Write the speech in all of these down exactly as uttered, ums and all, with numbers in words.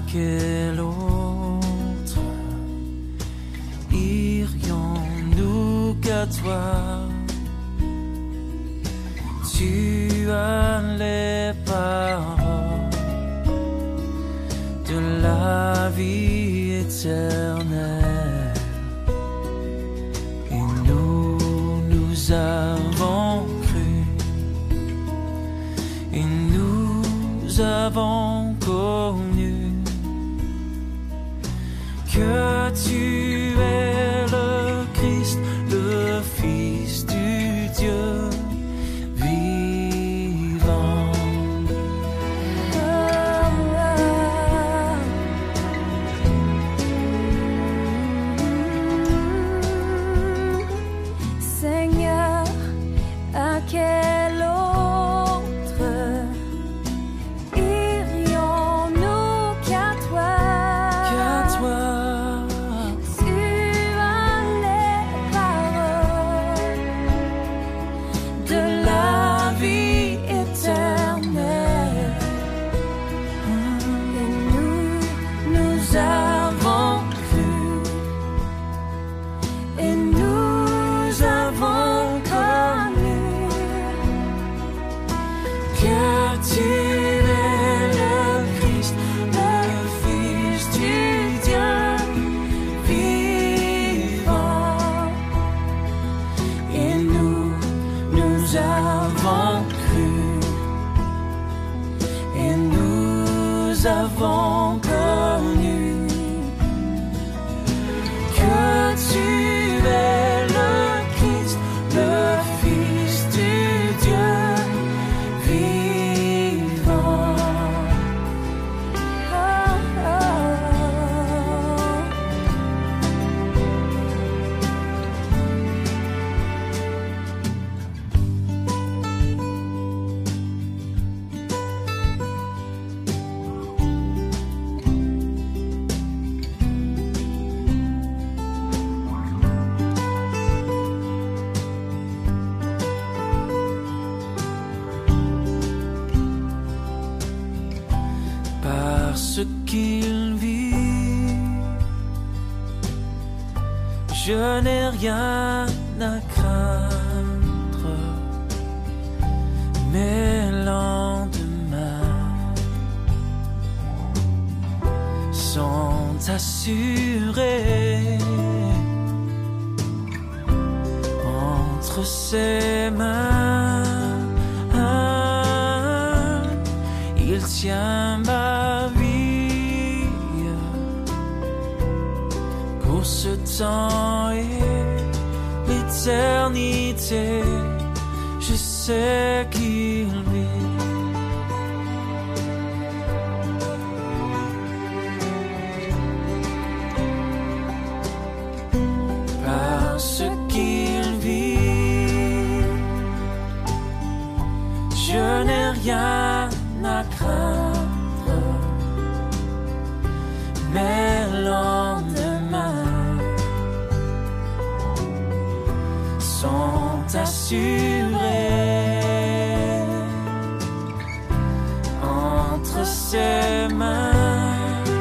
quel autre irions-nous qu'à toi? Tu as les paroles de la vie éternelle, et nous, nous avons cru, et nous avons connu que tu es le Christ, le Fils du Dieu vivant. Seigneur, à quel autre irions-nous qu'à toi? Qu'à toi. Tu as les paroles de la vie éternelle, et nous, nous avons cru, et nous avons connu que tu es le Christ, le Fils du Dieu vivant, et nous, nous avons cru, et nous avons connu que tu es le Christ, le Fils du Dieu vivant. Oh, oh, Parce qu'il vit, je n'ai rien à craindre, mes lendemains sont assurés entre ses mains. Il tient ma vie pour ce temps et l'éternité. Je sais qu'il vit. Parce qu'il vit, je n'ai rien à craindre, mes lendemains sont assurés entre ses mains.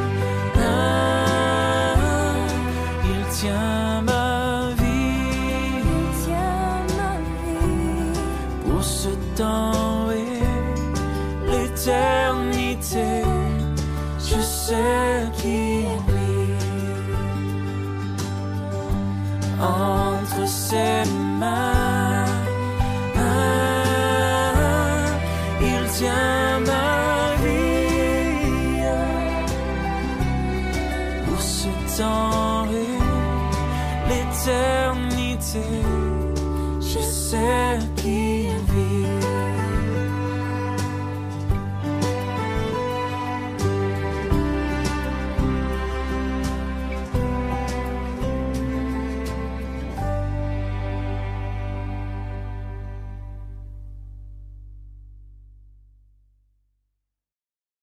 Il tient ma vie, il tient ma vie pour ce temps et l'éternité. Je sais qu'il vit entre ses mains. Il tient ma vie pour ce temps et l'éternité. Je sais qu'il vit